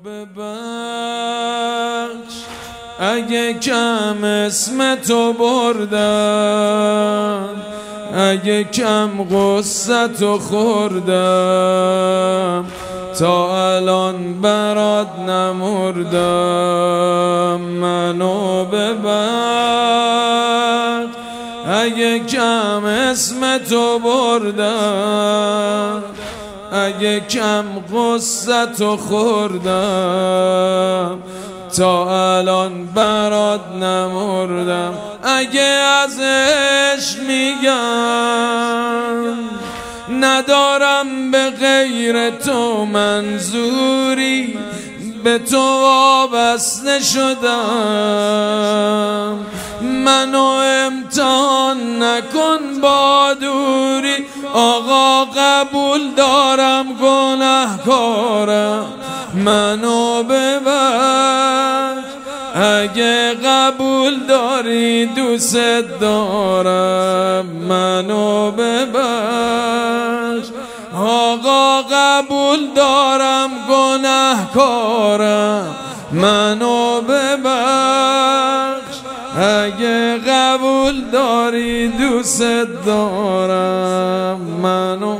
ببخش اگه کم اسم تو بردم، اگه کم غصه تو خوردم، تا الان برات نمردم. منو ببخش اگه کم اسم تو بردم، اگه کم غصه تو خوردم، تا الان برات نمردم. اگه از عشق میگم ندارم به غیر تو منظوری، به تو وابسته شدم. منو امتحان نکن با دوری، آقا قبول دارم گناهکارم. منو ببخش اگه قبول داری دوست دارم. منو ببخش آقا قبول دارم گناهکارم. منو ببخش اگه قبول داری دوست دارم. منو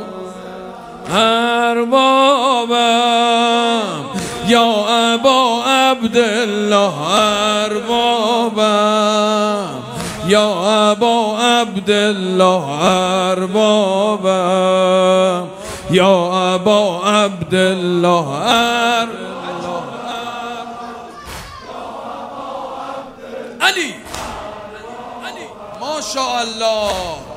اربابم یا ابا عبدالله، اربابم یا ابا عبدالله، اربابم یا ابا عبدالله. علی ماشاءالله.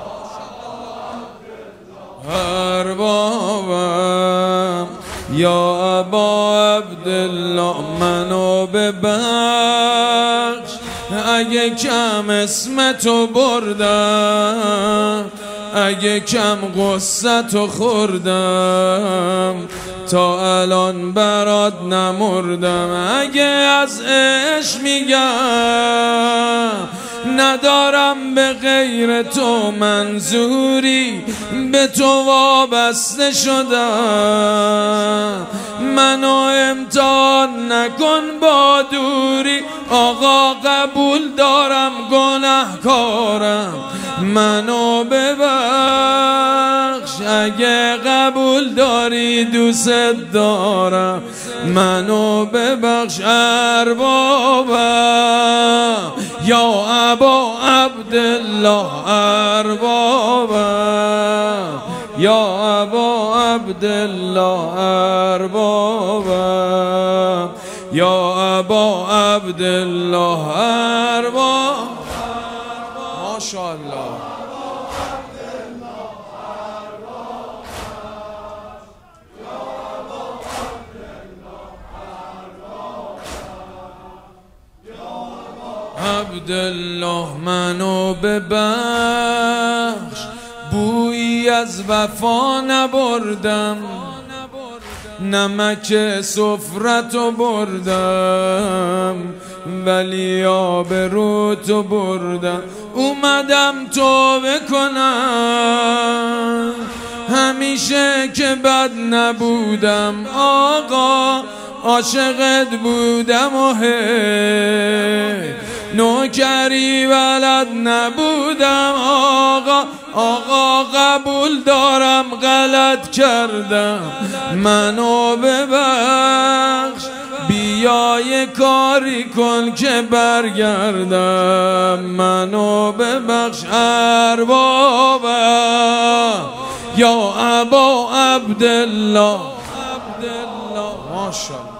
اربابم یا ابا عبدالله. منو ببخش اگه کم اسم تو بردم، اگه کم غصه تو خوردم، تا الان برات نمردم. اگه از عشق میگم ندارم به غیر تو منظوری، به تو وابسته شدم. منو امتحان نکن با دوری، آقا قبول دارم گناهکارم. منو ببخش اگه قبول داری دوست دارم. منو ببخش اربابم یا ابا عبدالله، اربابم یا ابا عبدالله، اربابم یا ابا عبدالله، ارباب. ماشاءالله. عبدالله منو ببخش بویی از وفا نبردم، نمک سفرتو بردم، ولی آبروتو بردم. اومدم توبه کنم همیشه که بد نبودم، آقا عاشقت بودم و نوکری بلد نبودم. آقا قبول دارم غلط کردم. منو ببخش بیا یه کاری کن که برگردم. منو ببخش اربابم یا ابا عبدالله. ماشاءالله.